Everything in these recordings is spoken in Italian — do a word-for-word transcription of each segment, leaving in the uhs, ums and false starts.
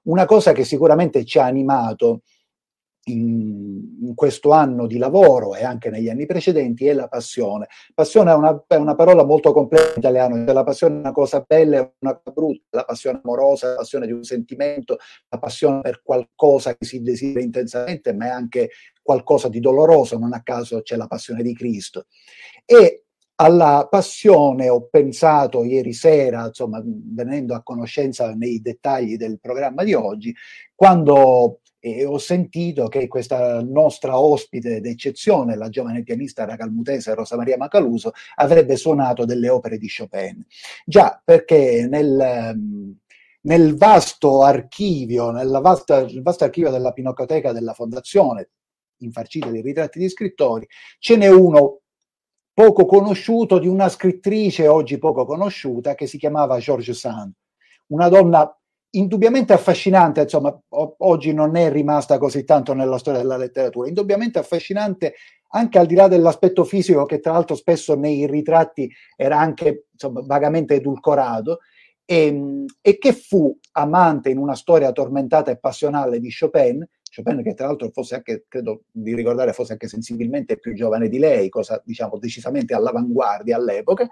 una cosa che sicuramente ci ha animato in, in questo anno di lavoro e anche negli anni precedenti è la passione. Passione è una, è una parola molto complessa in italiano, cioè la passione è una cosa bella e una cosa brutta, la passione amorosa, la passione di un sentimento, la passione per qualcosa che si desidera intensamente, ma è anche qualcosa di doloroso, non a caso c'è la passione di Cristo. E alla passione ho pensato ieri sera, insomma, venendo a conoscenza nei dettagli del programma di oggi, quando eh, ho sentito che questa nostra ospite d'eccezione, la giovane pianista racalmutese Rosa Maria Macaluso, avrebbe suonato delle opere di Chopin. Già, perché nel... nel vasto archivio, nel vasto, vasto archivio della Pinacoteca della Fondazione, infarcita di ritratti di scrittori, ce n'è uno poco conosciuto di una scrittrice oggi poco conosciuta che si chiamava Georges Sand, una donna indubbiamente affascinante, insomma, o- oggi non è rimasta così tanto nella storia della letteratura, indubbiamente affascinante anche al di là dell'aspetto fisico, che tra l'altro spesso nei ritratti era anche, insomma, vagamente edulcorato, e, e che fu amante in una storia tormentata e passionale di Chopin, Chopin che tra l'altro fosse anche, credo di ricordare, fosse anche sensibilmente più giovane di lei, cosa diciamo decisamente all'avanguardia all'epoca,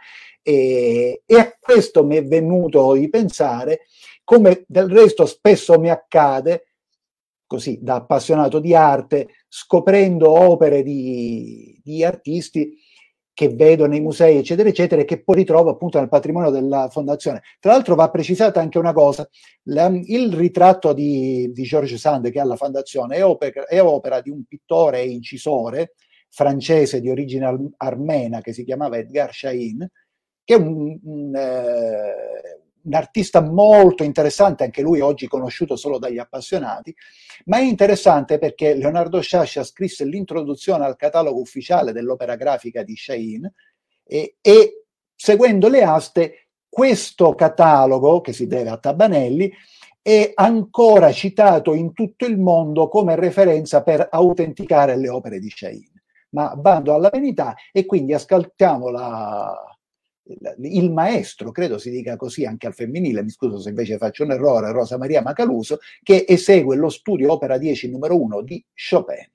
e, e a questo mi è venuto di pensare, come del resto spesso mi accade, così da appassionato di arte, scoprendo opere di, di artisti che vedo nei musei, eccetera, eccetera, e che poi ritrovo appunto nel patrimonio della Fondazione. Tra l'altro va precisata anche una cosa, la, il ritratto di, di Georges Sand che ha la Fondazione è opera, è opera di un pittore e incisore francese di origine armena che si chiamava Edgar Chahine, che è un, un, eh, un artista molto interessante, anche lui oggi conosciuto solo dagli appassionati, ma è interessante perché Leonardo Sciascia scrisse l'introduzione al catalogo ufficiale dell'opera grafica di Chahine e, e seguendo le aste questo catalogo, che si deve a Tabanelli, è ancora citato in tutto il mondo come referenza per autenticare le opere di Chahine. Ma bando alla verità, e quindi ascoltiamo la... il maestro, credo si dica così anche al femminile, mi scuso se invece faccio un errore, Rosa Maria Macaluso, che esegue lo studio opera dieci numero uno di Chopin.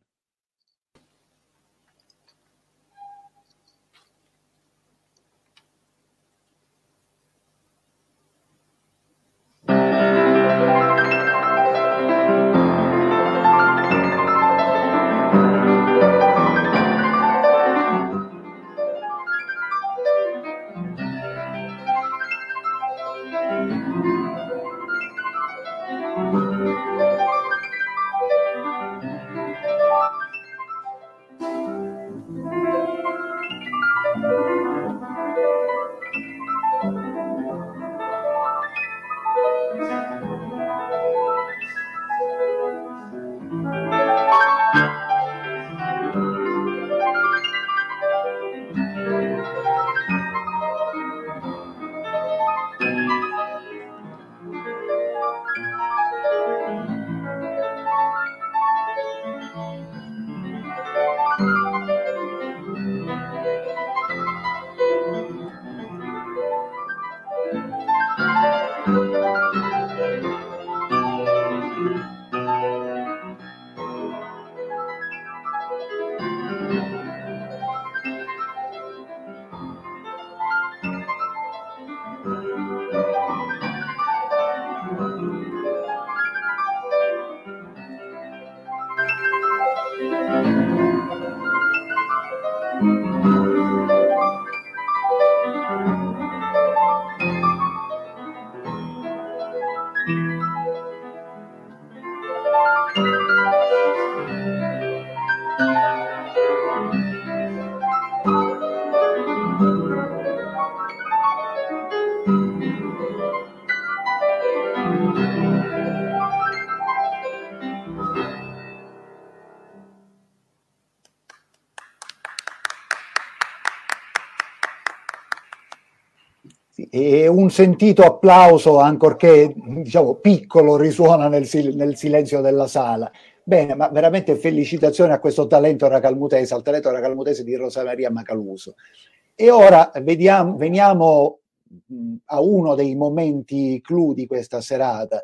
E un sentito applauso, ancorché diciamo piccolo, risuona nel, sil- nel silenzio della sala. Bene, ma veramente felicitazioni a questo talento racalmutese, al talento racalmutese di Rosa Maria Macaluso. E ora vediamo, veniamo mh, a uno dei momenti clou di questa serata.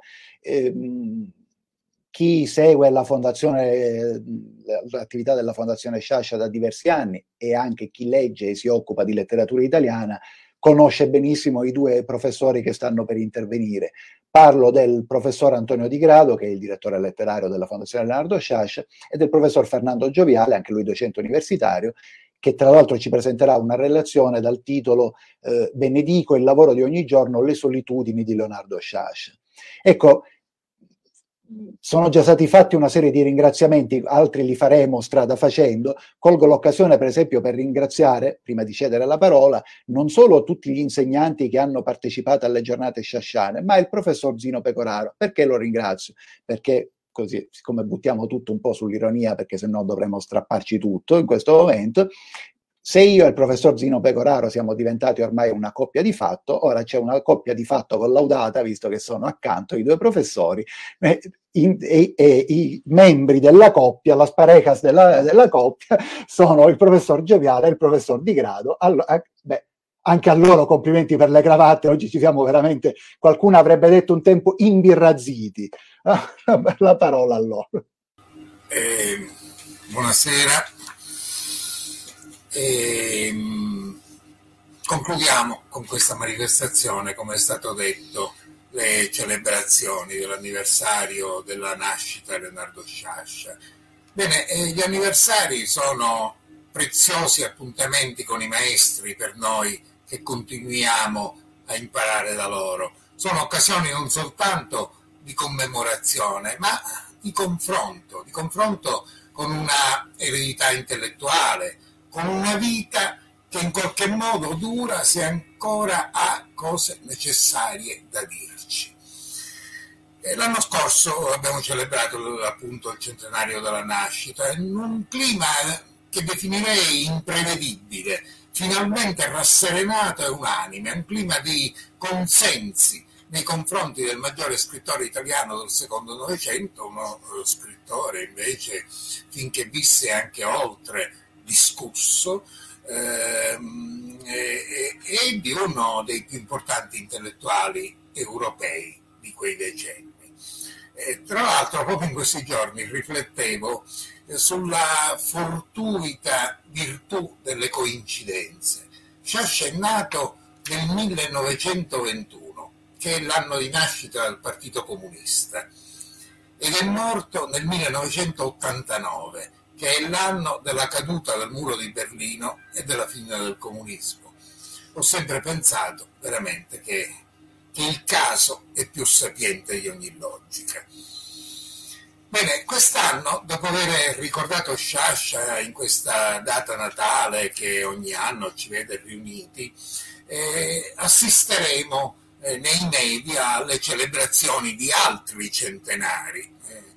ehm, chi segue la fondazione, l'attività della Fondazione Sciascia da diversi anni e anche chi legge e si occupa di letteratura italiana conosce benissimo i due professori che stanno per intervenire. Parlo del professor Antonio Di Grado, che è il direttore letterario della Fondazione Leonardo Sciascia, e del professor Fernando Gioviale, anche lui docente universitario, che tra l'altro ci presenterà una relazione dal titolo eh, Benedico, il lavoro di ogni giorno, le solitudini di Leonardo Sciascia. Ecco, sono già stati fatti una serie di ringraziamenti, altri li faremo strada facendo. Colgo l'occasione per esempio per ringraziare, prima di cedere la parola, non solo tutti gli insegnanti che hanno partecipato alle giornate sciasciane, ma il professor Zino Pecoraro. Perché lo ringrazio? Perché così, siccome buttiamo tutto un po' sull'ironia, perché sennò dovremmo strapparci tutto in questo momento, se io e il professor Zino Pecoraro siamo diventati ormai una coppia di fatto, ora c'è una coppia di fatto collaudata, visto che sono accanto i due professori, e, e, e i membri della coppia, las parejas della, della coppia, sono il professor Gioviale e il professor Di Grado. Allora, beh, anche a loro complimenti per le cravatte, oggi ci siamo veramente, qualcuno avrebbe detto un tempo, imbirrazziti. La parola a loro. Eh, buonasera. E, mh, concludiamo con questa manifestazione, come è stato detto, le celebrazioni dell'anniversario della nascita di Leonardo Sciascia. Bene, eh, gli anniversari sono preziosi appuntamenti con i maestri per noi che continuiamo a imparare da loro. Sono occasioni non soltanto di commemorazione, ma di confronto, di confronto con una eredità intellettuale, con una vita che in qualche modo dura se ancora ha cose necessarie da dirci. E l'anno scorso abbiamo celebrato appunto il centenario della nascita in un clima che definirei imprevedibile, finalmente rasserenato e unanime, un clima di consensi nei confronti del maggiore scrittore italiano del secondo Novecento, uno scrittore invece finché visse anche oltre discusso, ehm, e, e di uno dei più importanti intellettuali europei di quei decenni. E, tra l'altro, proprio in questi giorni riflettevo eh, sulla fortuita virtù delle coincidenze. Sciascia è nato nel millenovecentoventuno, che è l'anno di nascita del Partito Comunista, ed è morto nel millenovecentottantanove, che è l'anno della caduta del muro di Berlino e della fine del comunismo. Ho sempre pensato veramente che, che il caso è più sapiente di ogni logica. Bene, quest'anno, dopo aver ricordato Sciascia in questa data natale che ogni anno ci vede riuniti, eh, assisteremo eh, nei media alle celebrazioni di altri centenari.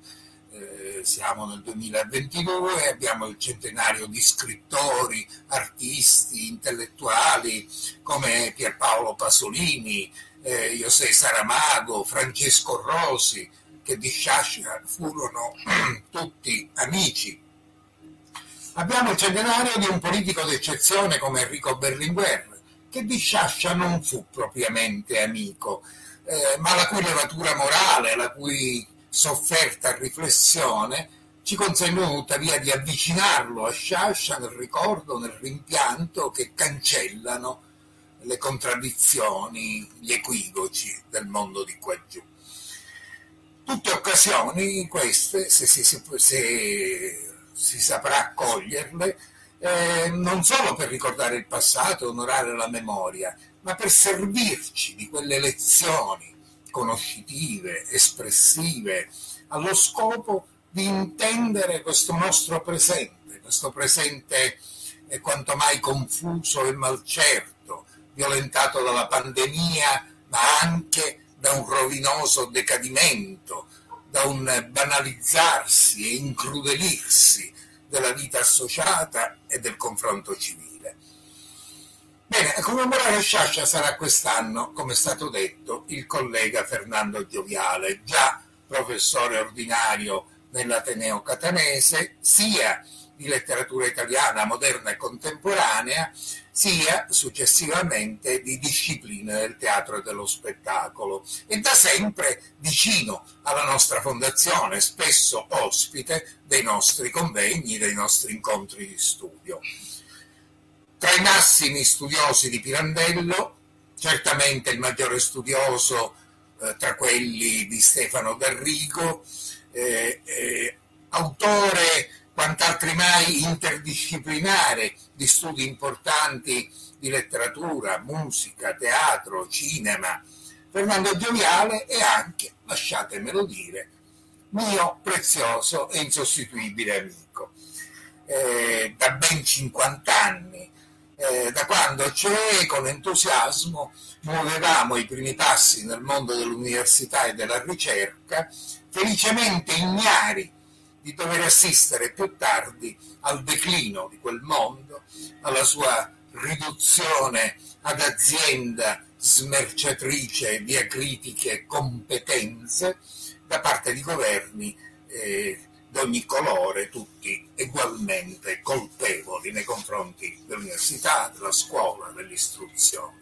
Siamo nel duemilaventidue, abbiamo il centenario di scrittori, artisti, intellettuali come Pierpaolo Pasolini, eh, José Saramago, Francesco Rosi, che di Sciascia furono tutti amici. Abbiamo il centenario di un politico d'eccezione come Enrico Berlinguer, che di Sciascia non fu propriamente amico, eh, ma la cui levatura morale, la cui sofferta riflessione ci consentono tuttavia di avvicinarlo a Sciascia nel ricordo, nel rimpianto che cancellano le contraddizioni, gli equivoci del mondo di qua giù. Tutte occasioni queste, se si, se, se si saprà coglierle, eh, non solo per ricordare il passato e onorare la memoria, ma per servirci di quelle lezioni conoscitive, espressive, allo scopo di intendere questo nostro presente, questo presente è quanto mai confuso e malcerto, violentato dalla pandemia, ma anche da un rovinoso decadimento, da un banalizzarsi e incrudelirsi della vita associata e del confronto civile. Bene, a commemorare Sciascia sarà quest'anno, come è stato detto, il collega Fernando Gioviale, già professore ordinario nell'Ateneo Catanese, sia di letteratura italiana moderna e contemporanea, sia successivamente di discipline del teatro e dello spettacolo, e da sempre vicino alla nostra fondazione, spesso ospite dei nostri convegni, dei nostri incontri di studio. Tra i massimi studiosi di Pirandello, certamente il maggiore studioso eh, tra quelli di Stefano Garrigo, eh, eh, autore quant'altri mai interdisciplinare di studi importanti di letteratura, musica, teatro, cinema, Fernando Gioviale, e anche, lasciatemelo dire, mio prezioso e insostituibile amico. Eh, da ben cinquanta anni, eh, da quando cioè con entusiasmo muovevamo i primi passi nel mondo dell'università e della ricerca, felicemente ignari di dover assistere più tardi al declino di quel mondo, alla sua riduzione ad azienda smerciatrice di acritiche competenze da parte di governi eh, di ogni colore, tutti ugualmente colpevoli nei confronti dell'università, della scuola, dell'istruzione.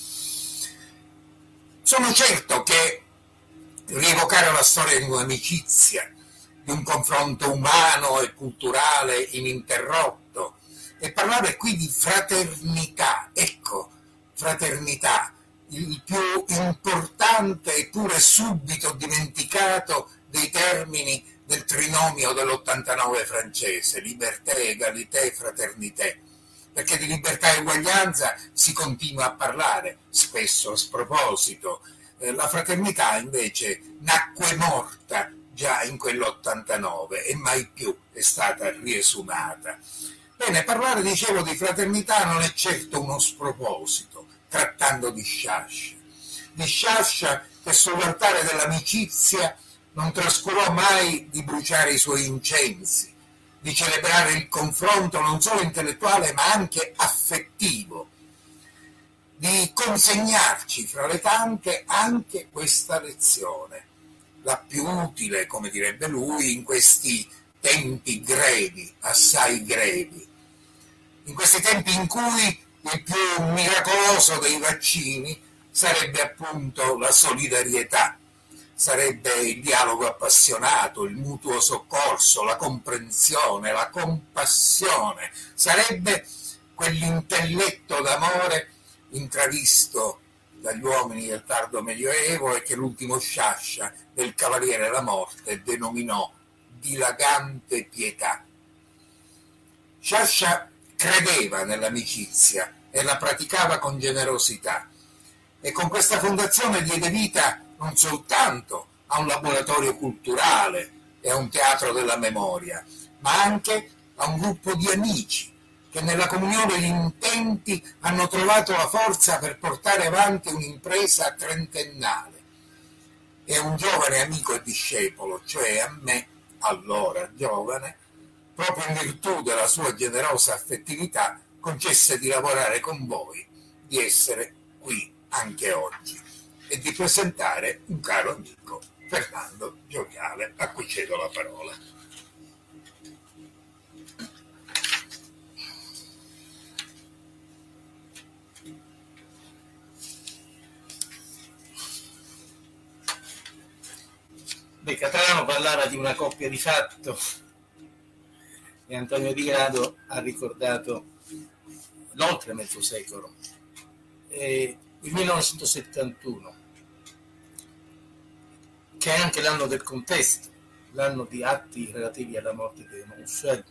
Sono certo che rievocare la storia di un'amicizia, di un confronto umano e culturale ininterrotto, e parlare qui di fraternità, ecco, fraternità, il più importante eppure subito dimenticato dei termini del trinomio dell'ottantanove francese, liberté, égalité, fraternité, perché di libertà e uguaglianza si continua a parlare, spesso a sproposito. Eh, la fraternità invece nacque morta già in quell'ottantanove e mai più è stata riesumata. Bene, parlare, dicevo, di fraternità non è certo uno sproposito, trattando di Sciascia. Di Sciascia che sull'altare dell'amicizia non trascurò mai di bruciare i suoi incensi, di celebrare il confronto non solo intellettuale ma anche affettivo, di consegnarci fra le tante anche questa lezione, la più utile, come direbbe lui, in questi tempi grevi, assai grevi, in questi tempi in cui il più miracoloso dei vaccini sarebbe appunto la solidarietà, sarebbe il dialogo appassionato, il mutuo soccorso, la comprensione, la compassione, sarebbe quell'intelletto d'amore intravisto dagli uomini del tardo Medioevo e che l'ultimo Sciascia del Cavaliere della Morte denominò dilagante pietà. Sciascia credeva nell'amicizia e la praticava con generosità, e con questa fondazione diede vita non soltanto a un laboratorio culturale e a un teatro della memoria, ma anche a un gruppo di amici che nella comunione di intenti hanno trovato la forza per portare avanti un'impresa trentennale. E un giovane amico e discepolo, cioè a me, allora giovane, proprio in virtù della sua generosa affettività, concesse di lavorare con voi, di essere qui anche oggi e di presentare un caro amico, Fernando Gioviale, a cui cedo la parola. Beh, Catalano parlava di una coppia di fatto e Antonio Di Grado ha ricordato l'oltre mezzo secolo. E il millenovecentosettantuno, che è anche l'anno del contesto, l'anno di atti relativi alla morte di Rousseau,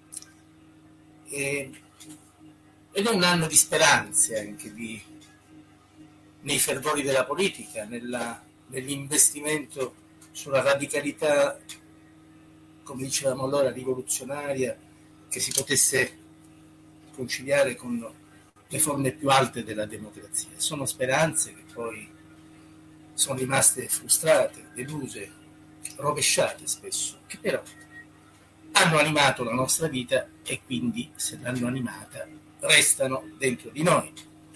e, ed è un anno di speranze anche di, nei fervori della politica, nella, nell'investimento sulla radicalità, come dicevamo allora, rivoluzionaria, che si potesse conciliare con le forme più alte della democrazia. Sono speranze che poi sono rimaste frustrate, deluse, rovesciate spesso, che però hanno animato la nostra vita e quindi, se l'hanno animata, restano dentro di noi.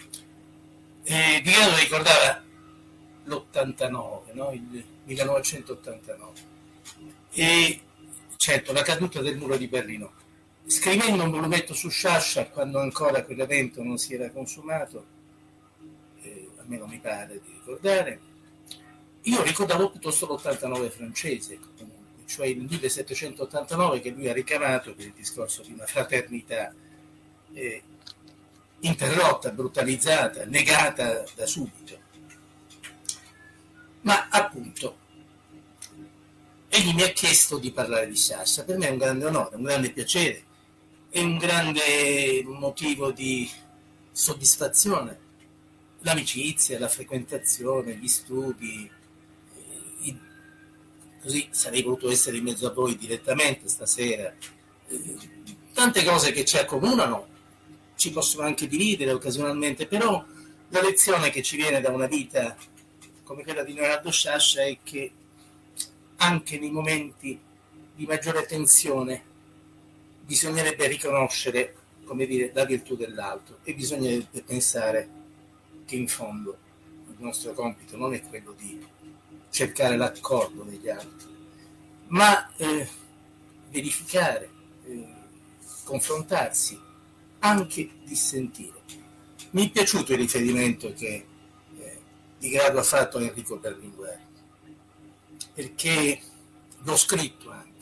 E Di Grado ricordava l'ottantanove, no? Il millenovecentottantanove, e certo la caduta del muro di Berlino scrivendo un volumetto su Sciascia quando ancora quell'evento non si era consumato, eh, almeno mi pare di ricordare, io ricordavo piuttosto l'ottantanove francese, comunque, cioè il millesettecentottantanove che lui ha ricavato per il discorso di una fraternità eh, interrotta, brutalizzata, negata da subito. Ma appunto, egli mi ha chiesto di parlare di Sciascia. Per me è un grande onore, un grande piacere, è un grande motivo di soddisfazione. L'amicizia, la frequentazione, gli studi, eh, i... così sarei voluto essere in mezzo a voi direttamente stasera. Eh, tante cose che ci accomunano, ci possono anche dividere occasionalmente, però la lezione che ci viene da una vita come quella di Leonardo Sciascia è che anche nei momenti di maggiore tensione bisognerebbe riconoscere, come dire, la virtù dell'altro, e bisognerebbe pensare che in fondo il nostro compito non è quello di cercare l'accordo degli altri, ma eh, verificare, eh, confrontarsi, anche dissentire. Mi è piaciuto il riferimento che eh, Di Grado ha fatto a Enrico Berlinguer, perché l'ho scritto anche,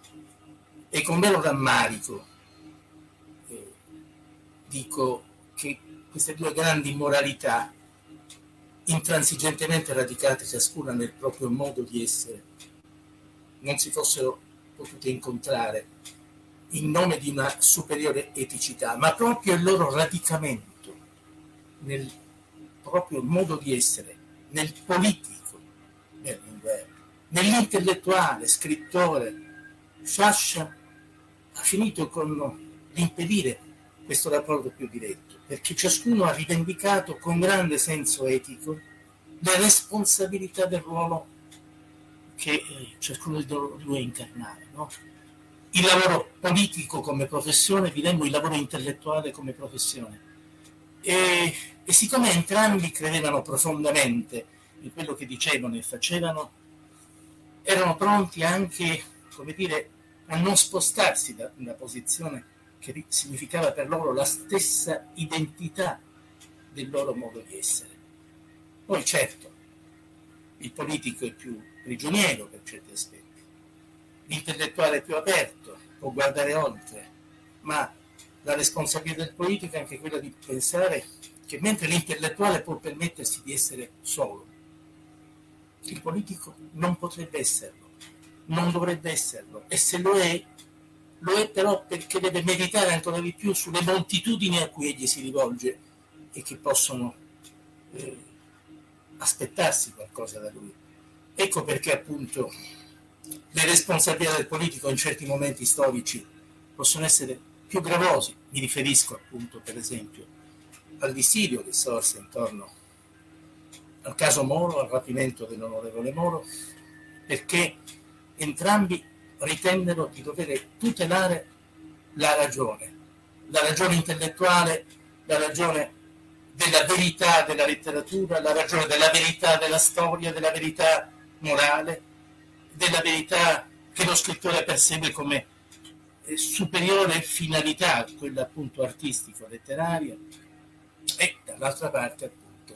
e con vero rammarico eh, dico che queste due grandi moralità, intransigentemente radicate ciascuna nel proprio modo di essere, non si fossero potute incontrare in nome di una superiore eticità, ma proprio il loro radicamento nel proprio modo di essere, nel politico Berlinguer, nell'intellettuale, scrittore. Sciascia ha finito con l'impedire questo rapporto più diretto, perché ciascuno ha rivendicato con grande senso etico le responsabilità del ruolo che eh, ciascuno di due incarnava, no? Il lavoro politico come professione, diremmo il lavoro intellettuale come professione. E, e siccome entrambi credevano profondamente in quello che dicevano e facevano, erano pronti anche, come dire, a non spostarsi da una posizione che significava per loro la stessa identità del loro modo di essere. Poi certo, il politico è più prigioniero per certi aspetti, l'intellettuale è più aperto, può guardare oltre, ma la responsabilità del politico è anche quella di pensare che mentre l'intellettuale può permettersi di essere solo, il politico non potrebbe esserlo, non dovrebbe esserlo, e se lo è, lo è però perché deve meditare ancora di più sulle moltitudini a cui egli si rivolge e che possono eh, aspettarsi qualcosa da lui. Ecco perché appunto le responsabilità del politico in certi momenti storici possono essere più gravosi. Mi riferisco appunto, per esempio, al dissidio che sorse intorno al caso Moro, al rapimento dell'onorevole Moro, perché entrambi ritennero di dover tutelare la ragione, la ragione intellettuale, la ragione della verità della letteratura, la ragione della verità della storia, della verità morale, della verità che lo scrittore persegue come superiore finalità, quella appunto artistico-letteraria, e dall'altra parte appunto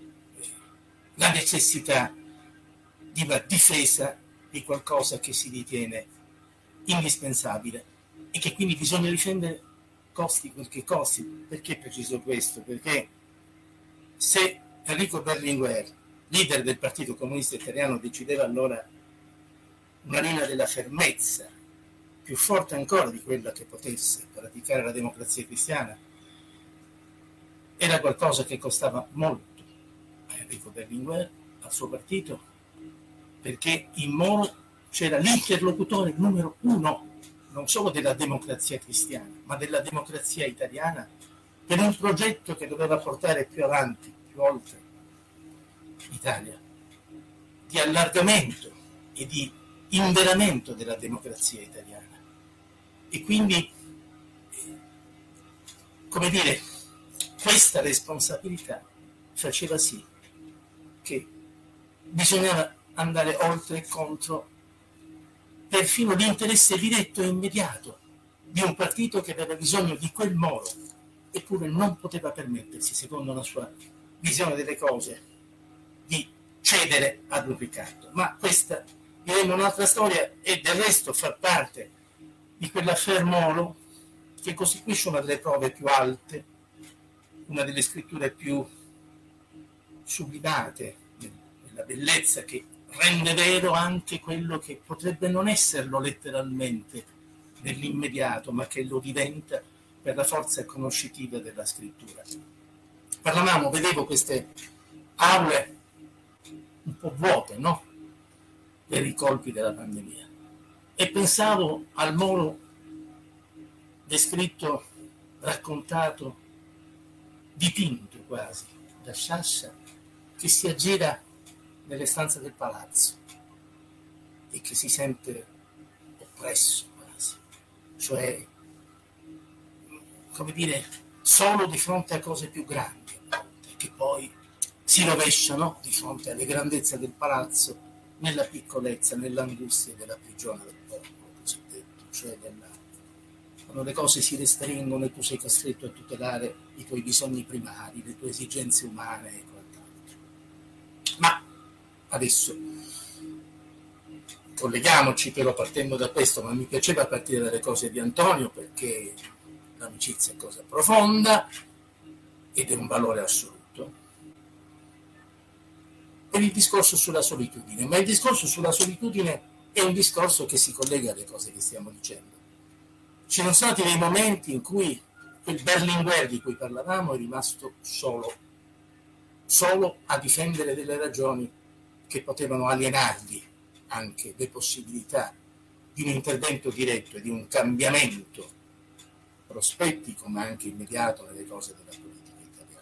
la necessità di una difesa di qualcosa che si ritiene indispensabile e che quindi bisogna difendere costi quel che costi. Perché preciso questo? Perché se Enrico Berlinguer, leader del Partito Comunista Italiano, decideva allora una linea della fermezza più forte ancora di quella che potesse praticare la Democrazia Cristiana, era qualcosa che costava molto a Enrico Berlinguer, al suo partito, perché in Moro c'era l'interlocutore numero uno non solo della Democrazia Cristiana, ma della democrazia italiana, per un progetto che doveva portare più avanti, più oltre l'Italia, di allargamento e di inveramento della democrazia italiana. E quindi, come dire, questa responsabilità faceva sì che bisognava andare oltre e contro perfino l'interesse diretto e immediato di un partito che aveva bisogno di quel Moro, eppure non poteva permettersi, secondo la sua visione delle cose, di cedere ad un Riccardo. Ma questa diremo un'altra storia, e del resto fa parte di quell'affaire Moro che costituisce una delle prove più alte, una delle scritture più sublimate, nella bellezza che rende vero anche quello che potrebbe non esserlo letteralmente nell'immediato, ma che lo diventa per la forza conoscitiva della scrittura. Parlavamo, vedevo queste aule un po' vuote, no? Per i colpi della pandemia, e pensavo al Moro descritto, raccontato, dipinto quasi da Sciascia, che si aggira nelle stanze del palazzo e che si sente oppresso quasi, cioè, come dire, solo di fronte a cose più grandi, che poi si rovesciano di fronte alle grandezze del palazzo, nella piccolezza, nell'angustia della prigione del popolo, cosiddetto, cioè della, quando le cose si restringono e tu sei costretto a tutelare i tuoi bisogni primari, le tue esigenze umane e quant'altro. Ma adesso colleghiamoci però partendo da questo, ma mi piaceva partire dalle cose di Antonio perché l'amicizia è cosa profonda ed è un valore assoluto. Per il discorso sulla solitudine, ma il discorso sulla solitudine è un discorso che si collega alle cose che stiamo dicendo. Ci sono stati dei momenti in cui quel Berlinguer di cui parlavamo è rimasto solo, solo a difendere delle ragioni che potevano alienargli anche le possibilità di un intervento diretto e di un cambiamento prospettico ma anche immediato nelle cose della politica italiana.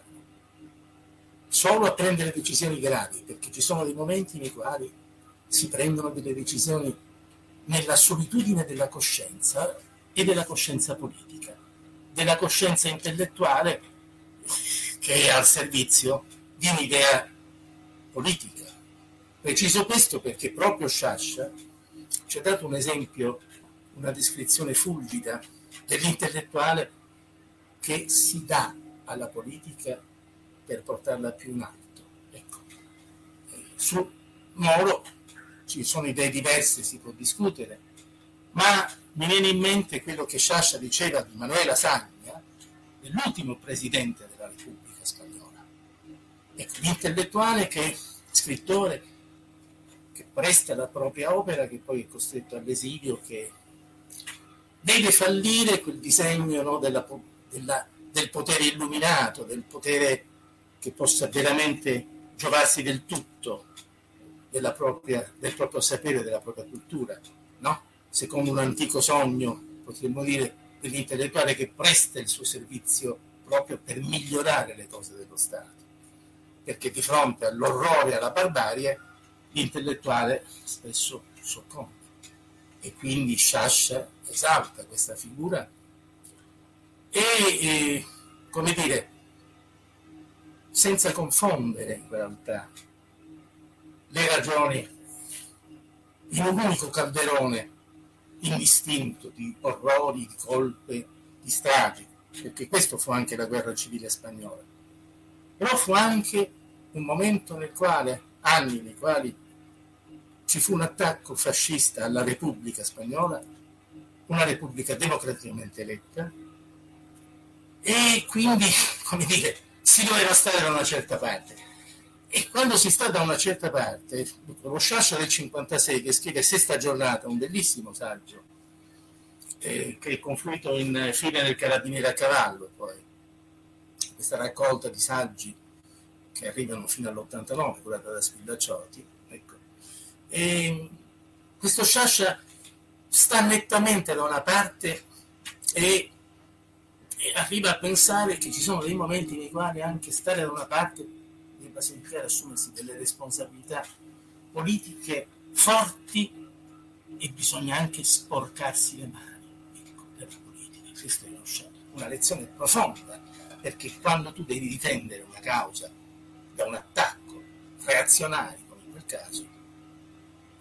Solo a prendere decisioni gravi, perché ci sono dei momenti nei quali si prendono delle decisioni nella solitudine della coscienza e della coscienza politica, della coscienza intellettuale che è al servizio di un'idea politica. Preciso questo perché proprio Sciascia ci ha dato un esempio, una descrizione fulgida dell'intellettuale che si dà alla politica per portarla più in alto. Ecco. Su Moro ci sono idee diverse, si può discutere, ma mi viene in mente quello che Sciascia diceva di Manuela Sagna, dell'ultimo presidente della Repubblica Spagnola. Ecco, l'intellettuale che, scrittore, che presta la propria opera, che poi è costretto all'esilio, che vede fallire quel disegno, no, della, della, del potere illuminato, del potere che possa veramente giovarsi del tutto della propria, del proprio sapere, della propria cultura, no? Secondo un antico sogno, potremmo dire, dell'intellettuale che presta il suo servizio proprio per migliorare le cose dello Stato, perché di fronte all'orrore e alla barbarie l'intellettuale spesso soccombe, e quindi Sciascia esalta questa figura e, e come dire, senza confondere in realtà le ragioni in un unico calderone indistinto di orrori, di colpe, di stragi, perché questo fu anche la guerra civile spagnola, però fu anche un momento nel quale, anni nei quali ci fu un attacco fascista alla Repubblica Spagnola, una Repubblica democraticamente eletta, e quindi, come dire, si doveva stare da una certa parte. E quando si sta da una certa parte, lo Sciascia del cinquantasei, che scrive Sesta giornata, un bellissimo saggio, eh, che è confluito in Fine del carabiniere a cavallo, poi questa raccolta di saggi che arrivano fino all'ottantanove, curata da Spillacciotti, ecco. E questo Sciascia sta nettamente da una parte e, e arriva a pensare che ci sono dei momenti nei quali anche stare da una parte debba significare assumersi delle responsabilità politiche forti e bisogna anche sporcarsi le mani, ecco, per la politica. Questa è una lezione profonda, perché quando tu devi difendere una causa da un attacco reazionario, come in quel caso,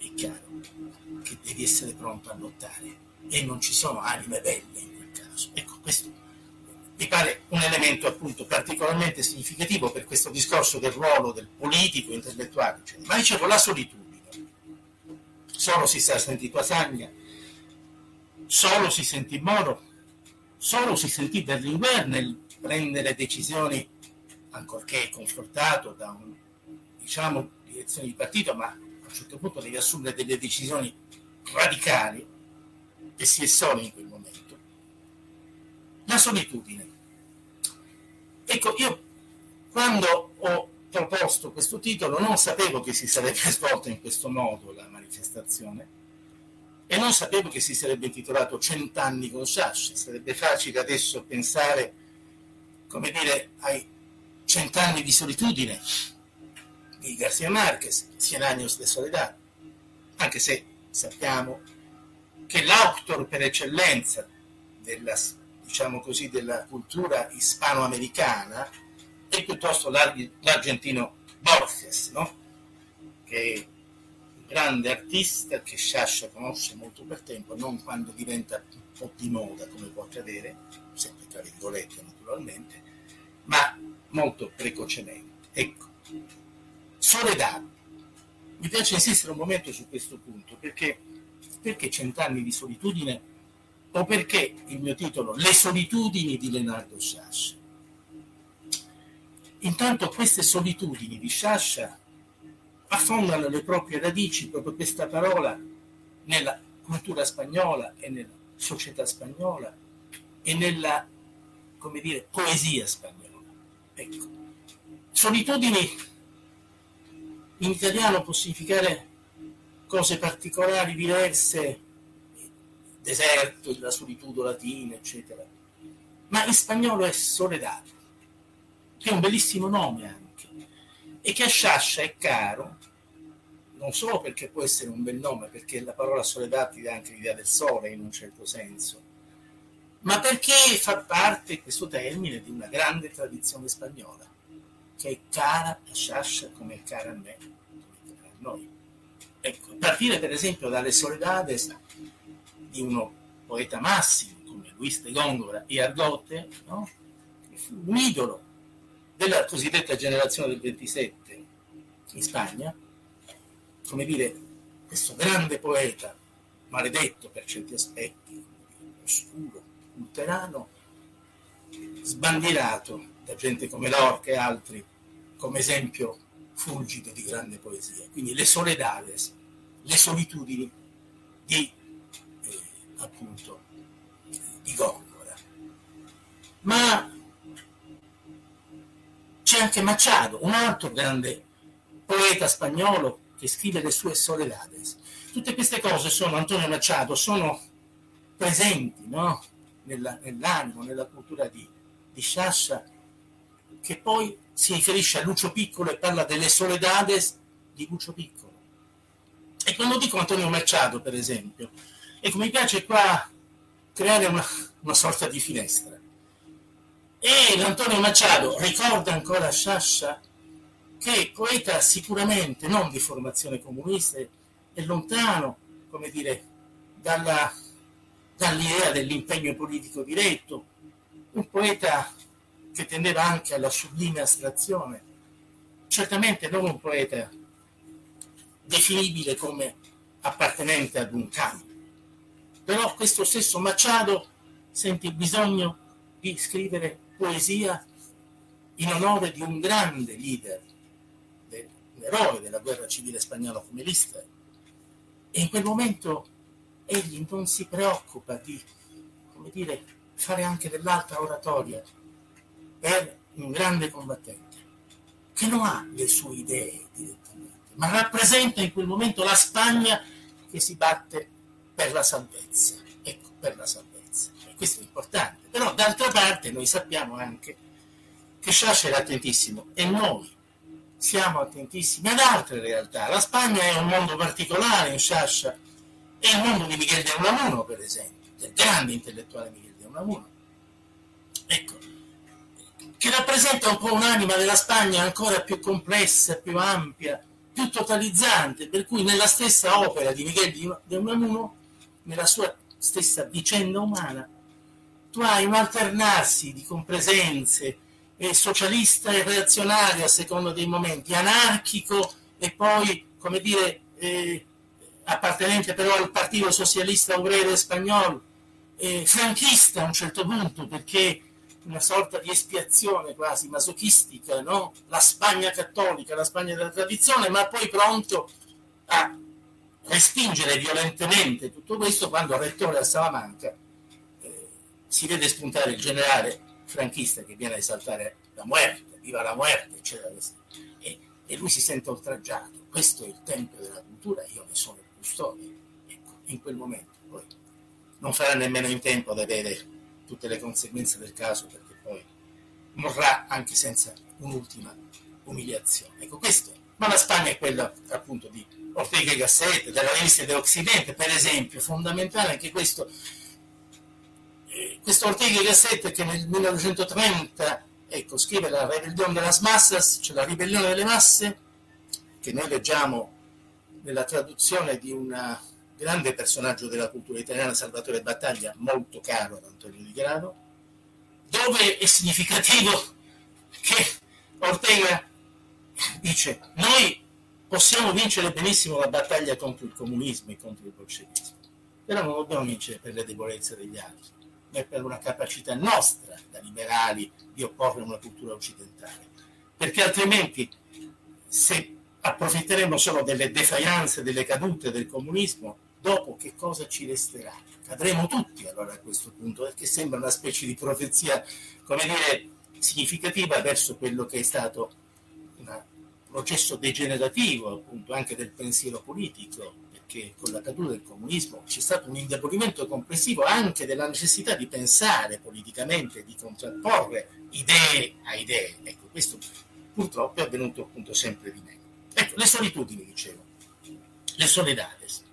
è chiaro che devi essere pronto a lottare e non ci sono anime belle in quel caso. Ecco, questo mi pare un elemento appunto particolarmente significativo per questo discorso del ruolo del politico, intellettuale, cioè. Ma dicevo, la solitudine. Solo si sa sentito a Sagna, solo si sentì Moro, solo si sentì Berlinguer nel prendere decisioni, ancorché confortato da un, diciamo, direzione di partito, ma a un certo punto devi assumere delle decisioni radicali, e si è solo in quel momento. La solitudine. Ecco, io quando ho proposto questo titolo non sapevo che si sarebbe svolta in questo modo la manifestazione e non sapevo che si sarebbe intitolato Cent'anni con Sciascia. Sarebbe facile adesso pensare, come dire, ai cent'anni di solitudine di García Márquez, Cien años de soledad, anche se sappiamo che l'autor per eccellenza della, diciamo così, della cultura ispanoamericana è piuttosto l'argentino Borges, no? Che è un grande artista che Sciascia conosce molto per tempo, non quando diventa un po' di moda, come può accadere, sempre tra virgolette naturalmente, ma molto precocemente. Ecco, Soledad. Mi piace insistere un momento su questo punto, perché, perché Cent'anni di solitudine, o perché il mio titolo Le solitudini di Leonardo Sciascia. Intanto queste solitudini di Sciascia affondano le proprie radici, proprio questa parola, nella cultura spagnola e nella società spagnola e nella, come dire, poesia spagnola. Ecco. Solitudini in italiano può significare cose particolari, diverse, deserto, la solitudo latina, eccetera. Ma in spagnolo è soledad, che è un bellissimo nome anche, e che a Sciascia è caro, non solo perché può essere un bel nome, perché la parola soledad ti dà anche l'idea del sole in un certo senso, ma perché fa parte, questo termine, di una grande tradizione spagnola, che è cara a Sciascia come è cara a me, come è cara a noi. Ecco, a partire per esempio dalle Soledades di uno poeta massimo come Luis de Góngora y Argote, no? Che fu un idolo della cosiddetta generazione del ventisette in Spagna, come dire, questo grande poeta, maledetto per certi aspetti, oscuro, luterano, sbandierato da gente come Lorca e altri come esempio fulgido di grande poesia. Quindi le soledades, le solitudini di eh, appunto di Góngora. Ma c'è anche Machado, un altro grande poeta spagnolo che scrive le sue soledades. Tutte queste cose sono, Antonio Machado, sono presenti, no? Nella, nell'animo, nella cultura di, di Sciascia, che poi si riferisce a Lucio Piccolo e parla delle soledades di Lucio Piccolo. E quando dico Antonio Machado, per esempio, ecco, mi piace qua creare una, una sorta di finestra. E l'Antonio Machado ricorda ancora a Sciascia, che è poeta sicuramente non di formazione comunista, è lontano, come dire, dalla, dall'idea dell'impegno politico diretto, un poeta che tendeva anche alla sublime astrazione, certamente non un poeta definibile come appartenente ad un campo. Però questo stesso Machado sente il bisogno di scrivere poesia in onore di un grande leader, un eroe della guerra civile spagnola come Lista, e in quel momento egli non si preoccupa di, come dire, fare anche dell'altra oratoria per un grande combattente che non ha le sue idee direttamente, ma rappresenta in quel momento la Spagna che si batte per la salvezza. Ecco, per la salvezza. E questo è importante. Però d'altra parte noi sappiamo anche che Sciascia era attentissimo, e noi siamo attentissimi ad altre realtà. La Spagna è un mondo particolare in Sciascia, è il mondo di Miguel de Unamuno, per esempio, del grande intellettuale Miguel de Unamuno. Ecco, che rappresenta un po' un'anima della Spagna ancora più complessa, più ampia, più più totalizzante, per cui nella stessa opera di Miguel de Unamuno, nella sua stessa vicenda umana, tu hai un alternarsi di compresenze, eh, socialista e reazionario a seconda dei momenti, anarchico e poi, come dire, eh, appartenente però al Partito Socialista Obrero Spagnolo, eh, franchista a un certo punto, perché una sorta di espiazione quasi masochistica, no? La Spagna cattolica, la Spagna della tradizione, ma poi pronto a respingere violentemente tutto questo quando al rettore a Salamanca eh, si vede spuntare il generale franchista che viene a esaltare la muerte, viva la muerte, eccetera, e, e lui si sente oltraggiato. Questo è il tempio della cultura, io ne sono il custode. Ecco, in quel momento poi non farà nemmeno in tempo ad avere tutte le conseguenze del caso, perché poi morrà anche senza un'ultima umiliazione. Ecco, questo. Ma la Spagna è quella appunto di Ortega y Gasset, della rivista dell'Occidente, per esempio, fondamentale anche questo. Eh, questo Ortega y Gasset che nel millenovecentotrenta ecco, scrive La Rebelión de las Masas, cioè la ribellione delle masse, che noi leggiamo nella traduzione di un grande personaggio della cultura italiana, Salvatore Battaglia, molto caro ad Antonio Di Grado, dove è significativo che Ortega dice: noi possiamo vincere benissimo la battaglia contro il comunismo e contro il bolscevismo, però non dobbiamo vincere per le debolezze degli altri, ma per una capacità nostra da liberali di opporre una cultura occidentale, perché altrimenti se approfitteremo solo delle defianze, delle cadute del comunismo, dopo che cosa ci resterà? Cadremo tutti allora a questo punto, perché sembra una specie di profezia, come dire, significativa verso quello che è stato un processo degenerativo appunto anche del pensiero politico, perché con la caduta del comunismo c'è stato un indebolimento complessivo anche della necessità di pensare politicamente, di contrapporre idee a idee. Ecco, questo purtroppo è avvenuto appunto sempre di meno. Ecco, le solitudini, dicevo, le soledades.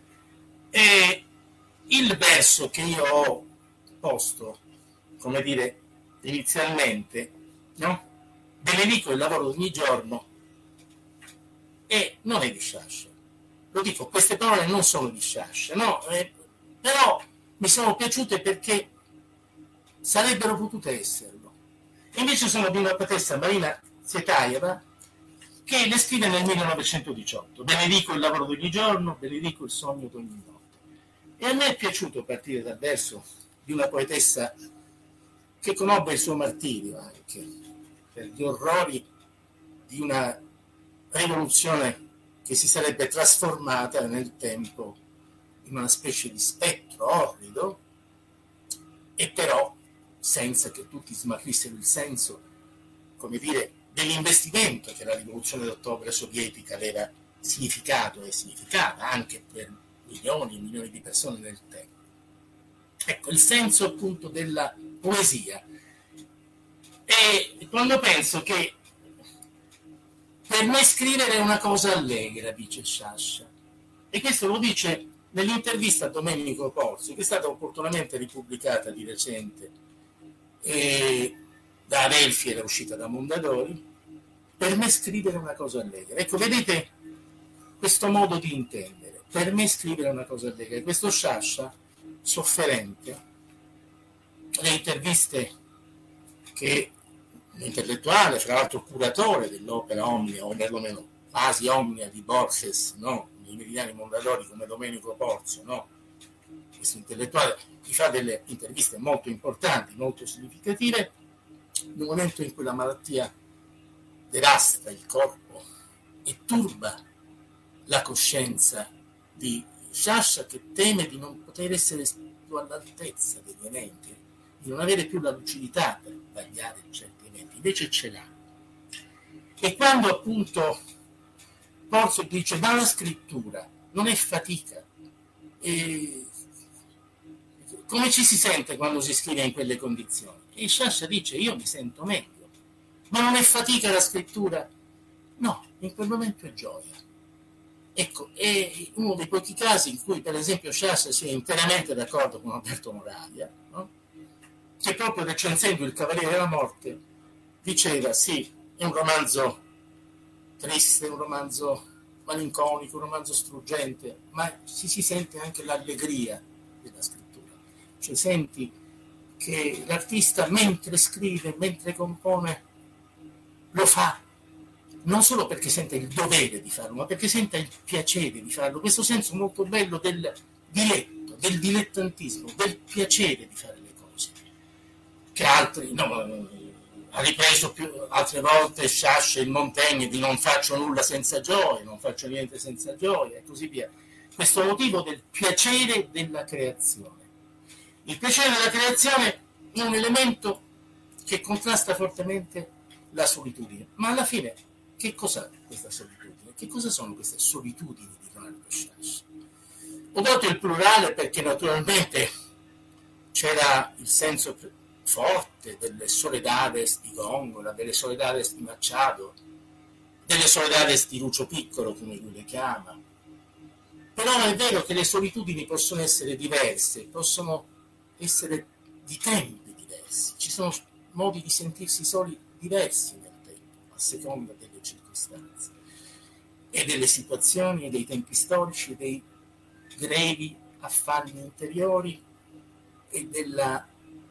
E il verso che io ho posto, come dire, inizialmente, no? Benedico il lavoro di ogni giorno, e non è di Sciascia. Lo dico, queste parole non sono di Sciascia, no? Eh, però mi sono piaciute perché sarebbero potute esserlo. Invece sono di una poetessa, Marina Tsvetaeva, che le scrive nel millenovecentodiciotto. Benedico il lavoro di ogni giorno, benedico il sogno di ogni notte. E a me è piaciuto partire dal verso di una poetessa che conobbe il suo martirio anche per gli orrori di una rivoluzione che si sarebbe trasformata nel tempo in una specie di spettro orrido, e però senza che tutti smarrissero il senso, come dire, dell'investimento che la rivoluzione d'ottobre sovietica aveva significato e significava anche per milioni e milioni di persone nel tempo. Ecco, il senso appunto della poesia. E quando penso che per me scrivere è una cosa allegra, dice Sciascia, e questo lo dice nell'intervista a Domenico Porzio, che è stata opportunamente ripubblicata di recente e da Adelphi, era uscita da Mondadori. Per me scrivere è una cosa allegra. Ecco, vedete questo modo di intendere. Per me scrivere è una cosa allegra. Questo Sciascia, sofferente, le interviste che l'intellettuale, fra l'altro curatore dell'opera omnia, o perlomeno quasi omnia di Borges, no? I meridiani Mondadori, come Domenico Porzio, no? Questo intellettuale gli fa delle interviste molto importanti, molto significative, nel momento in cui la malattia devasta il corpo e turba la coscienza di Sciascia, che teme di non poter essere più all'altezza degli eventi, di non avere più la lucidità per tagliare certi eventi, invece ce l'ha. E quando appunto Porzio dice: ma la scrittura non è fatica, e come ci si sente quando si scrive in quelle condizioni? E Sciascia dice: io mi sento meglio. Ma non è fatica la scrittura? No, in quel momento è gioia. Ecco, è uno dei pochi casi in cui per esempio Sciascia sia interamente d'accordo con Alberto Moravia, no? Che proprio recensendo Il Cavaliere della Morte diceva: sì, è un romanzo triste, un romanzo malinconico, un romanzo struggente, ma si, si sente anche l'allegria della scrittura. Cioè senti che l'artista mentre scrive, mentre compone, lo fa non solo perché sente il dovere di farlo, ma perché sente il piacere di farlo. Questo senso molto bello del diletto, del dilettantismo, del piacere di fare le cose, che altri, no, ha ripreso più, altre volte Sciascia e Montaigne di non faccio nulla senza gioia, non faccio niente senza gioia e così via. Questo motivo del piacere della creazione. Il piacere della creazione è un elemento che contrasta fortemente la solitudine, ma alla fine che cos'è questa solitudine? Che cosa sono queste solitudini di Leonardo Sciascia? Ho dato il plurale perché naturalmente c'era il senso forte delle soledades di Góngora, delle soledades di Machado, delle soledades di Lucio Piccolo, come lui le chiama. Però è vero che le solitudini possono essere diverse, possono essere di tempi diversi, ci sono modi di sentirsi soli diversi nel tempo, a seconda delle circostanze e delle situazioni e dei tempi storici e dei grevi affanni interiori e della,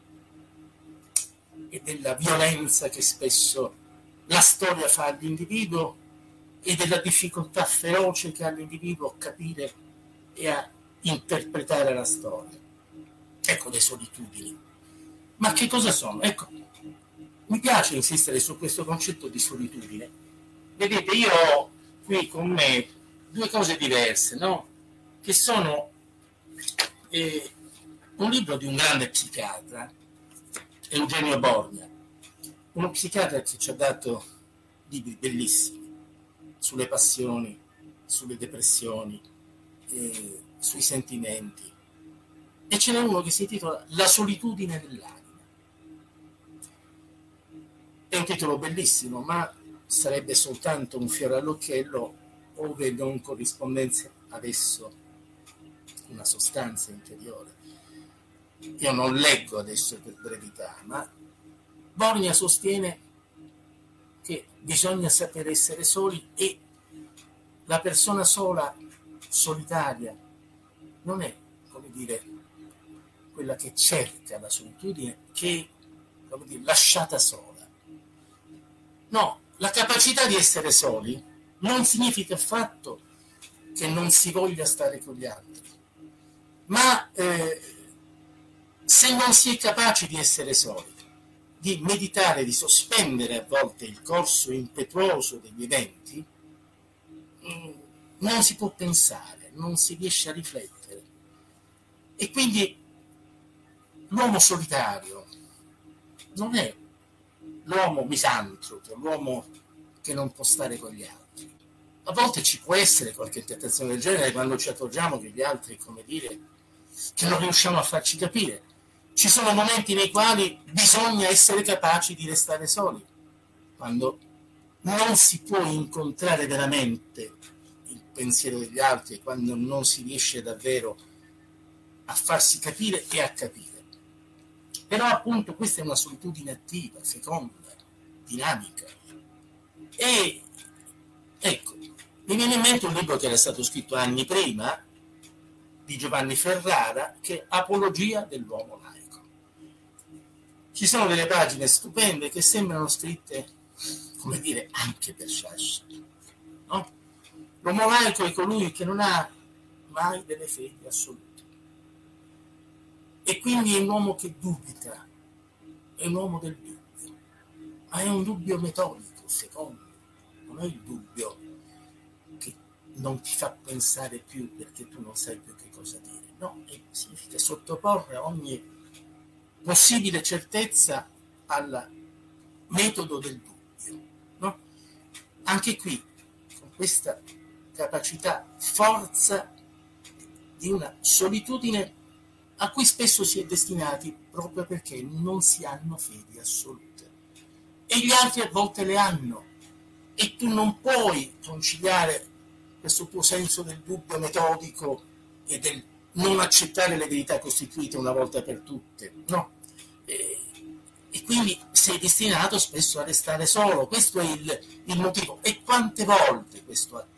e della violenza che spesso la storia fa all'individuo e della difficoltà feroce che ha l'individuo a capire e a interpretare la storia. Ecco le solitudini. Ma che cosa sono? Ecco, mi piace insistere su questo concetto di solitudine. Vedete, io ho qui con me due cose diverse, no? Che sono eh, un libro di un grande psichiatra, Eugenio Borgna, uno psichiatra che ci ha dato libri bellissimi sulle passioni, sulle depressioni, eh, sui sentimenti. E ce n'è uno che si intitola La solitudine dell'anima. È un titolo bellissimo, ma sarebbe soltanto un fiore all'occhiello ove non corrispondesse ad esso una sostanza interiore. Io non leggo adesso per brevità, ma Borgna sostiene che bisogna sapere essere soli e la persona sola, solitaria, non è, come dire, quella che cerca la solitudine, che è, come dire, lasciata sola. No, la capacità di essere soli non significa affatto che non si voglia stare con gli altri, ma eh, se non si è capaci di essere soli, di meditare, di sospendere a volte il corso impetuoso degli eventi, non si può pensare, non si riesce a riflettere. E quindi l'uomo solitario non è l'uomo misantropo, l'uomo che non può stare con gli altri. A volte ci può essere qualche tentazione del genere quando ci accorgiamo che gli altri, come dire, che non riusciamo a farci capire. Ci sono momenti nei quali bisogna essere capaci di restare soli, quando non si può incontrare veramente il pensiero degli altri, quando non si riesce davvero a farsi capire e a capire. Però appunto questa è una solitudine attiva, feconda, dinamica. E ecco, mi viene in mente un libro che era stato scritto anni prima, di Giovanni Ferrara, che è Apologia dell'uomo laico. Ci sono delle pagine stupende che sembrano scritte, come dire, anche per Sciascia, no? L'uomo laico è colui che non ha mai delle fedi assolute. E quindi è un uomo che dubita, è un uomo del dubbio, ma è un dubbio metodico, secondo, non è il dubbio che non ti fa pensare più perché tu non sai più che cosa dire, no, e significa sottoporre ogni possibile certezza al metodo del dubbio, no? Anche qui, con questa capacità, forza di una solitudine a cui spesso si è destinati proprio perché non si hanno fedi assolute. E gli altri a volte le hanno. E tu non puoi conciliare questo tuo senso del dubbio metodico e del non accettare le verità costituite una volta per tutte, no. E, e quindi sei destinato spesso a restare solo. Questo è il, il motivo. E quante volte questo accadde?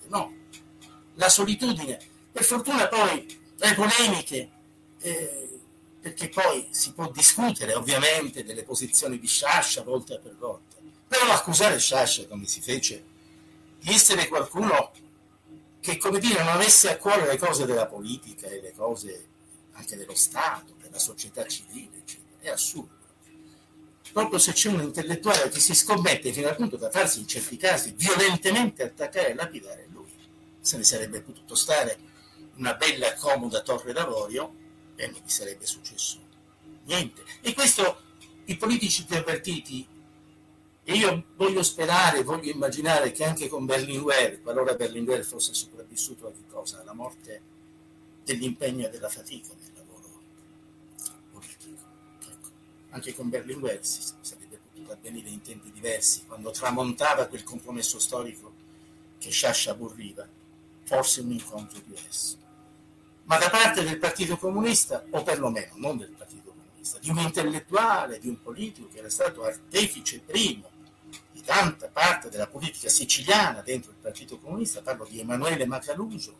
no? La solitudine, per fortuna poi le polemiche, eh, perché poi si può discutere ovviamente delle posizioni di Sciascia volta per volta, però accusare Sciascia, come si fece, di essere qualcuno che, come dire, non avesse a cuore le cose della politica e le cose anche dello Stato, della società civile, eccetera, è assurdo. Proprio se c'è un intellettuale che si scommette fino al punto da farsi in certi casi violentemente attaccare e lapidare, lui se ne sarebbe potuto stare una bella comoda torre d'avorio e non gli sarebbe successo niente. E questo i politici pervertiti, e io voglio sperare, voglio immaginare che anche con Berlinguer, qualora Berlinguer fosse sopravvissuto a che cosa? Alla morte dell'impegno e della fatica nel lavoro politico. Ecco. Anche con Berlinguer si sarebbe potuto avvenire in tempi diversi, quando tramontava quel compromesso storico che Sciascia aborriva, forse un incontro diverso. Ma da parte del Partito Comunista, o perlomeno non del Partito Comunista, di un intellettuale, di un politico che era stato artefice primo di tanta parte della politica siciliana dentro il Partito Comunista, parlo di Emanuele Macaluso,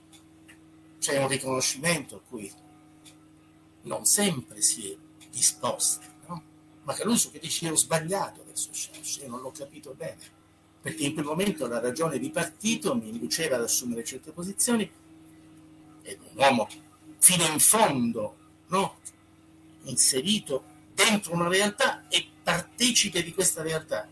c'è un riconoscimento a cui non sempre si è disposti, no? Macaluso che dice: io ho sbagliato verso Sciascia, io non l'ho capito bene, perché in quel momento la ragione di partito mi induceva ad assumere certe posizioni, ed un uomo fino in fondo, no? Inserito dentro una realtà e partecipe di questa realtà.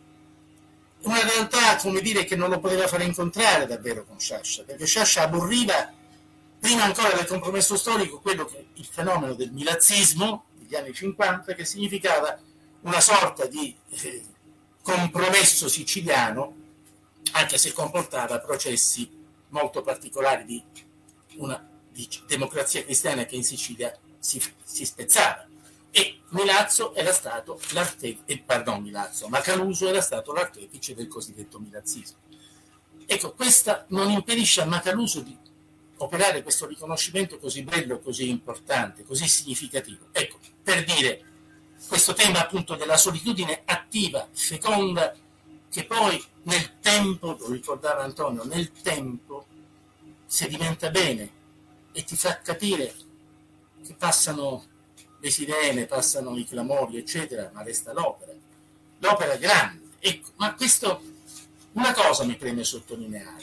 Una realtà, come dire, che non lo poteva fare incontrare davvero con Sciascia, perché Sciascia aborriva, prima ancora del compromesso storico, quello che il fenomeno del milazzismo degli anni cinquanta, che significava una sorta di eh, compromesso siciliano, anche se comportava processi molto particolari di una di democrazia cristiana che in Sicilia si, si spezzava. E Milazzo era stato l'artefice, eh, pardon, Milazzo, Macaluso era stato l'artefice del cosiddetto milazzismo. Ecco, questa non impedisce a Macaluso di operare questo riconoscimento così bello, così importante, così significativo. Ecco, per dire, questo tema appunto della solitudine attiva, feconda, che poi nel tempo, lo ricordava Antonio, nel tempo sedimenta bene e ti fa capire che passano le sirene, passano i clamori, eccetera, ma resta l'opera. L'opera è grande. Ecco, ma questo, una cosa mi preme sottolineare.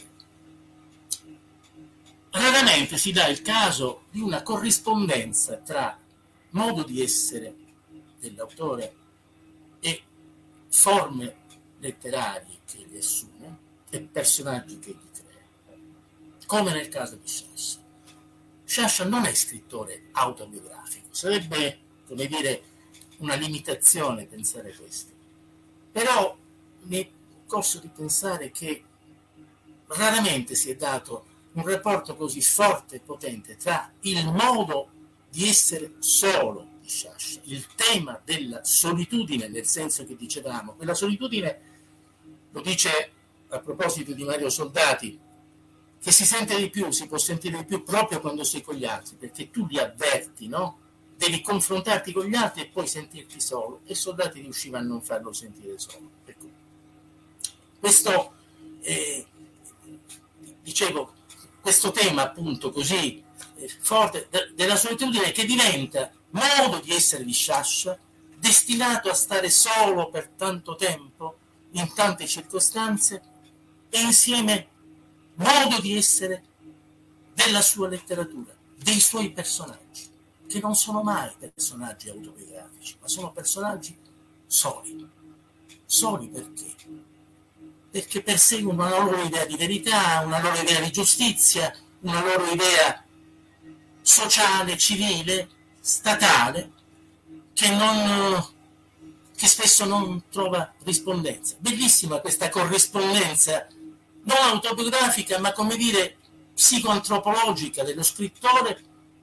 Raramente si dà il caso di una corrispondenza tra modo di essere dell'autore e forme letterarie che li assume e personaggi che li crea, come nel caso di Sciascia. Sciascia non è scrittore autobiografico, sarebbe, come dire, una limitazione pensare questo. Però mi è corso di pensare che raramente si è dato un rapporto così forte e potente tra il modo di essere solo di Sciascia, il tema della solitudine, nel senso che dicevamo, quella solitudine, lo dice a proposito di Mario Soldati, che si sente di più, si può sentire di più proprio quando sei con gli altri, perché tu li avverti, no? Devi confrontarti con gli altri e poi sentirti solo, e Soldati riusciva a non farlo sentire solo. Ecco. Questo, eh, dicevo, questo tema appunto così eh, forte de- della solitudine, che diventa modo di essere di Sciascia, destinato a stare solo per tanto tempo, in tante circostanze, e insieme modo di essere della sua letteratura, dei suoi personaggi, che non sono mai personaggi autobiografici, ma sono personaggi soli. Soli perché? Perché perseguono una loro idea di verità, una loro idea di giustizia, una loro idea sociale, civile, statale, che, non, che spesso non trova rispondenza. Bellissima questa corrispondenza non autobiografica, ma come dire psicoantropologica dello scrittore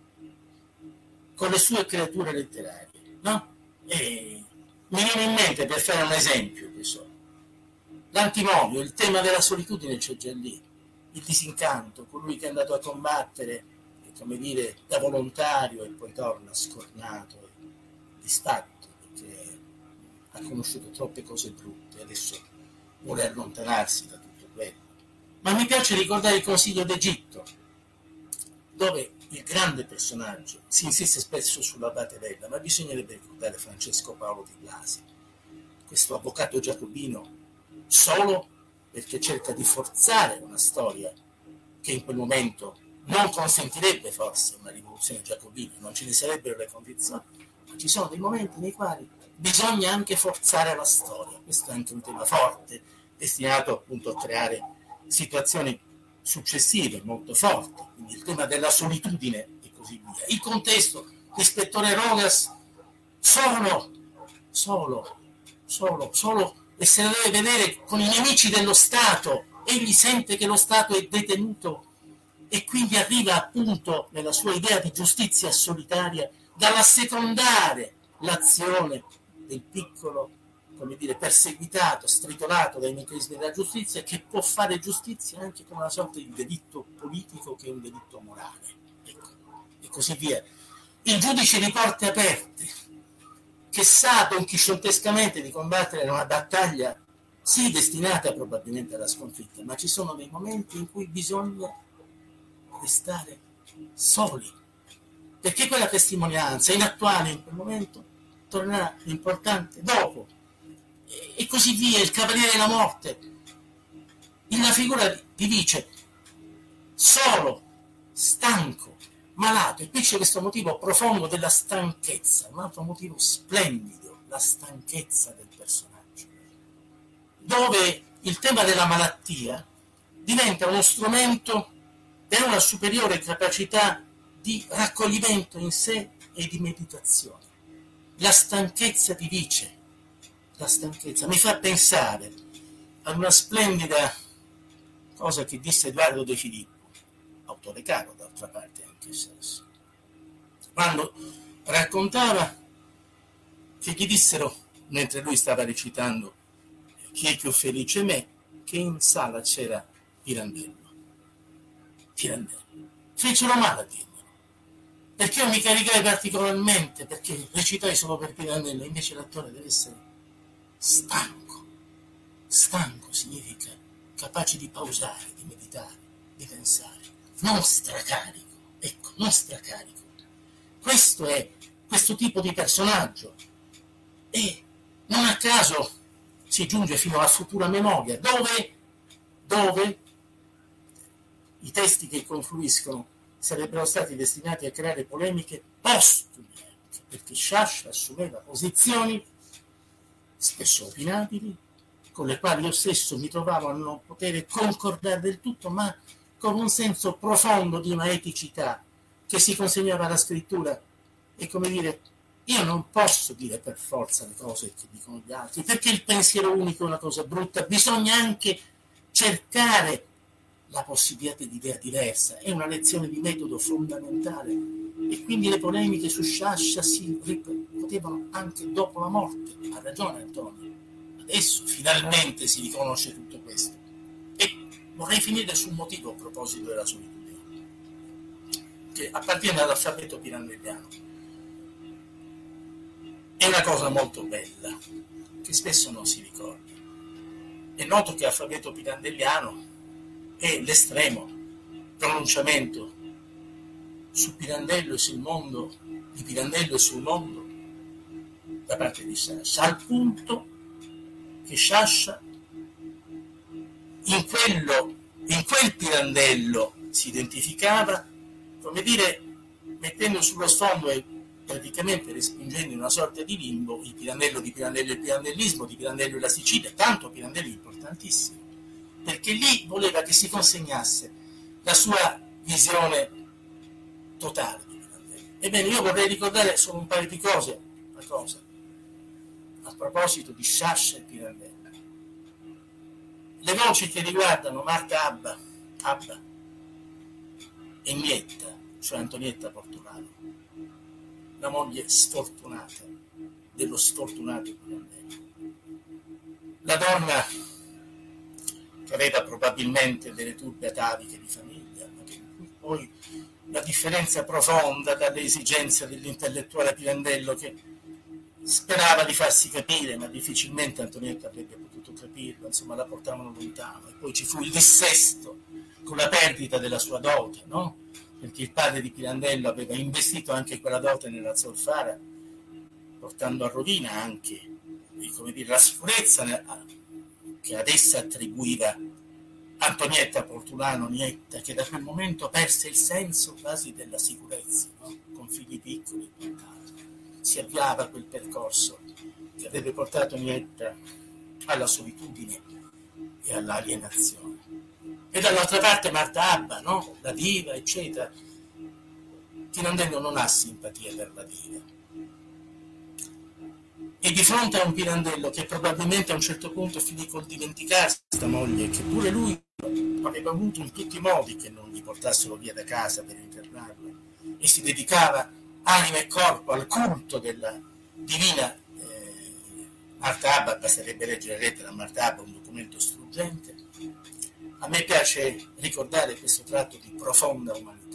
con le sue creature letterarie, no? E mi viene in mente, per fare un esempio, che so, l'antimonio, il tema della solitudine c'è già lì, il disincanto, colui che è andato a combattere, come dire, da volontario e poi torna scornato e disfatto perché ha conosciuto troppe cose brutte e adesso vuole allontanarsi da tutto quello. Ma mi piace ricordare il Consiglio d'Egitto, dove il grande personaggio, si insiste spesso sull'abate Vella, ma bisognerebbe ricordare Francesco Paolo Di Blasi, questo avvocato giacobino, solo perché cerca di forzare una storia che in quel momento non consentirebbe forse una rivoluzione giacobina, non ce ne sarebbero le condizioni, ma ci sono dei momenti nei quali bisogna anche forzare la storia. Questo è anche un tema forte, destinato appunto a creare situazioni successive molto forti, quindi il tema della solitudine e così via. Il contesto, l'ispettore Rogas solo, solo, solo, solo, e se la deve vedere con i nemici dello Stato, egli sente che lo Stato è detenuto e quindi arriva appunto nella sua idea di giustizia solitaria dall'assecondare l'azione del piccolo, come dire, perseguitato, stritolato dai meccanismi della giustizia, che può fare giustizia anche con una sorta di delitto politico che è un delitto morale, ecco, e così via. Il giudice di porte aperte, che sa donchisciottescamente di combattere una battaglia sì destinata probabilmente alla sconfitta, ma ci sono dei momenti in cui bisogna restare soli, perché quella testimonianza inattuale in quel momento tornerà importante dopo, e così via. Il Cavaliere della Morte, la figura di dice solo, stanco, malato, e qui c'è questo motivo profondo della stanchezza, un altro motivo splendido, la stanchezza del personaggio, dove il tema della malattia diventa uno strumento per una superiore capacità di raccoglimento in sé e di meditazione. La stanchezza ti dice, la stanchezza mi fa pensare ad una splendida cosa che disse Edoardo De Filippo, autore caro d'altra parte anche stesso, quando raccontava che gli dissero, mentre lui stava recitando Chi è più felice me, che in sala c'era Pirandello. Pirandello. Fecero male a dirmelo, perché io mi caricai particolarmente, perché recitai solo per Pirandello, invece l'attore deve essere stanco. Stanco significa capace di pausare, di meditare, di pensare, non stracarico, ecco, non stracarico. Questo è questo tipo di personaggio, e non a caso si giunge fino alla futura memoria, dove, dove i testi che confluiscono sarebbero stati destinati a creare polemiche postume, perché Sciascia assumeva posizioni spesso opinabili, con le quali io stesso mi trovavo a non poter concordare del tutto, ma con un senso profondo di una eticità che si consegnava alla scrittura. E come dire, io non posso dire per forza le cose che dicono gli altri, perché il pensiero unico è una cosa brutta, bisogna anche cercare la possibilità di idea diversa, è una lezione di metodo fondamentale, e quindi le polemiche su Sciascia si ripetevano anche dopo la morte. Ha ragione Antonio, adesso finalmente si riconosce tutto questo. E vorrei finire sul motivo a proposito della solitudine, che appartiene all'alfabeto pirandelliano. È una cosa molto bella, che spesso non si ricorda. È noto che l'alfabeto pirandelliano è l'estremo pronunciamento su Pirandello e sul mondo, di Pirandello e sul mondo, da parte di Sciascia, al punto che Sciascia in quello, in quel Pirandello si identificava, come dire, mettendo sullo sfondo e praticamente respingendo in una sorta di limbo il Pirandello di Pirandello e il pirandellismo, di Pirandello e la Sicilia, tanto Pirandello è importantissimo, perché lì voleva che si consegnasse la sua visione totale di Pirandello. Ebbene, io vorrei ricordare solo un paio di cose, una cosa, a proposito di Sciascia e Pirandello. Le voci che riguardano Marta Abba, Abba e Nietta, cioè Antonietta Portolano, la moglie sfortunata dello sfortunato Pirandello, la donna che aveva probabilmente delle turbe ataviche di famiglia, ma che poi la differenza profonda dalle esigenze dell'intellettuale Pirandello, che sperava di farsi capire, ma difficilmente Antonietta avrebbe potuto potuto capirlo, insomma la portavano lontano. E poi ci fu il dissesto con la perdita della sua dote, no? Perché il padre di Pirandello aveva investito anche quella dote nella zolfara, portando a rovina anche, come dire, la sicurezza che ad essa attribuiva Antonietta Portulano Nietta, che da quel momento perse il senso quasi della sicurezza, no? Con figli piccoli, si avviava quel percorso che avrebbe portato Nietta alla solitudine e all'alienazione. E dall'altra parte Marta Abba, no? La diva, eccetera. Pirandello non ha simpatia per la diva. E di fronte a un Pirandello che probabilmente a un certo punto finì col dimenticarsi questa moglie, che pure lui aveva avuto in tutti i modi che non gli portassero via da casa per internarla, e si dedicava anima e corpo al culto della divina eh, Marta Abba. Basterebbe leggere la lettera a Marta Abba, un documento struggente. A me piace ricordare questo tratto di profonda umanità.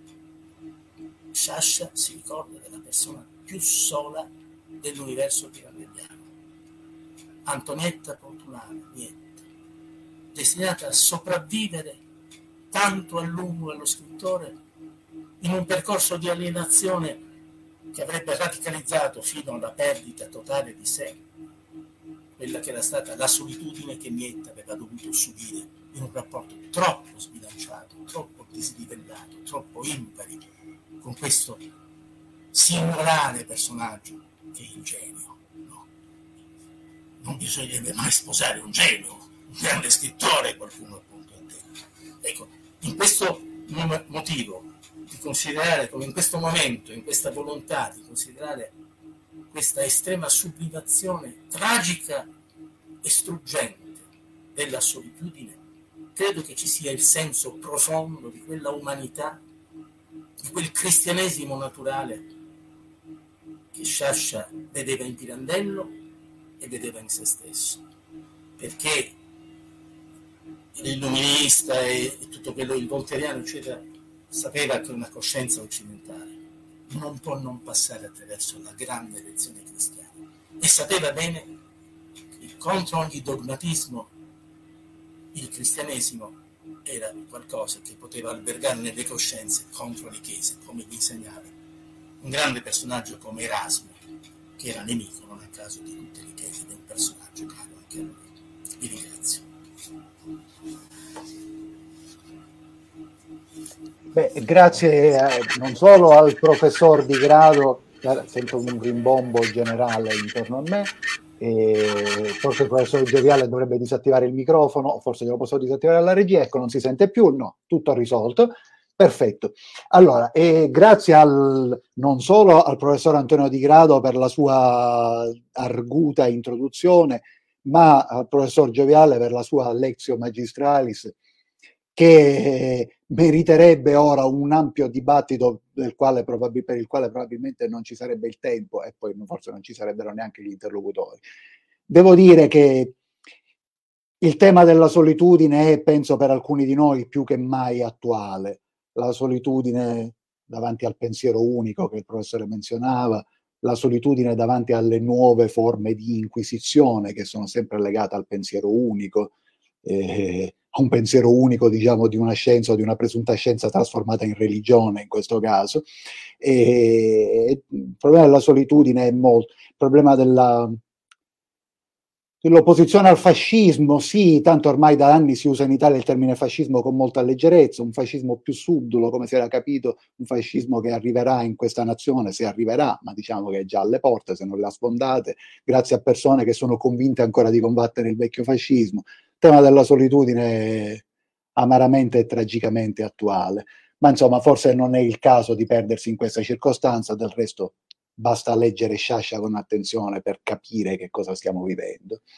Sciascia si ricorda della persona più sola dell'universo pirandelliano, Antonietta Portulano Nietta, destinata a sopravvivere tanto a lungo allo scrittore in un percorso di alienazione che avrebbe radicalizzato fino alla perdita totale di sé quella che era stata la solitudine che Nietta aveva dovuto subire in un rapporto troppo sbilanciato, troppo dislivellato, troppo impari con questo singolare personaggio che è il genio. No? Non bisognerebbe mai sposare un genio, un grande scrittore, qualcuno appunto ha detto. Ecco, in questo motivo di considerare, come in questo momento, in questa volontà di considerare questa estrema sublimazione tragica e struggente della solitudine, credo che ci sia il senso profondo di quella umanità, di quel cristianesimo naturale che Sciascia vedeva in Pirandello e vedeva in se stesso, perché l'illuminista e, e tutto quello, il voltairiano eccetera, sapeva che una coscienza occidentale non può non passare attraverso la grande lezione cristiana, e sapeva bene che contro ogni dogmatismo il cristianesimo era qualcosa che poteva albergare nelle coscienze contro le chiese, come gli insegnava un grande personaggio come Erasmo, che era nemico non a caso di tutte le chiese, di un personaggio caro anche a lui. Vi ringrazio. Beh, grazie eh, non solo al professor Di Grado, sento un rimbombo generale intorno a me, e forse il professor Gioviale dovrebbe disattivare il microfono, o forse glielo posso disattivare alla regia, ecco, non si sente più, no, tutto risolto. Perfetto. Allora, e grazie al, non solo al professor Antonio Di Grado per la sua arguta introduzione, ma al professor Gioviale per la sua lectio magistralis, che meriterebbe ora un ampio dibattito del quale probabil- per il quale probabilmente non ci sarebbe il tempo, e poi forse non ci sarebbero neanche gli interlocutori. Devo dire che il tema della solitudine è, penso, per alcuni di noi più che mai attuale. La solitudine davanti al pensiero unico che il professore menzionava, la solitudine davanti alle nuove forme di inquisizione che sono sempre legate al pensiero unico, eh, a un pensiero unico, diciamo, di una scienza o di una presunta scienza trasformata in religione in questo caso. E il problema della solitudine è molto, il problema della L'opposizione al fascismo, sì, tanto ormai da anni si usa in Italia il termine fascismo con molta leggerezza, un fascismo più subdolo, come si era capito, un fascismo che arriverà in questa nazione, se arriverà, ma diciamo che è già alle porte, se non le ha sfondate, grazie a persone che sono convinte ancora di combattere il vecchio fascismo. Il tema della solitudine è amaramente e tragicamente attuale, ma insomma forse non è il caso di perdersi in questa circostanza, del resto basta leggere Sciascia con attenzione per capire che cosa stiamo vivendo.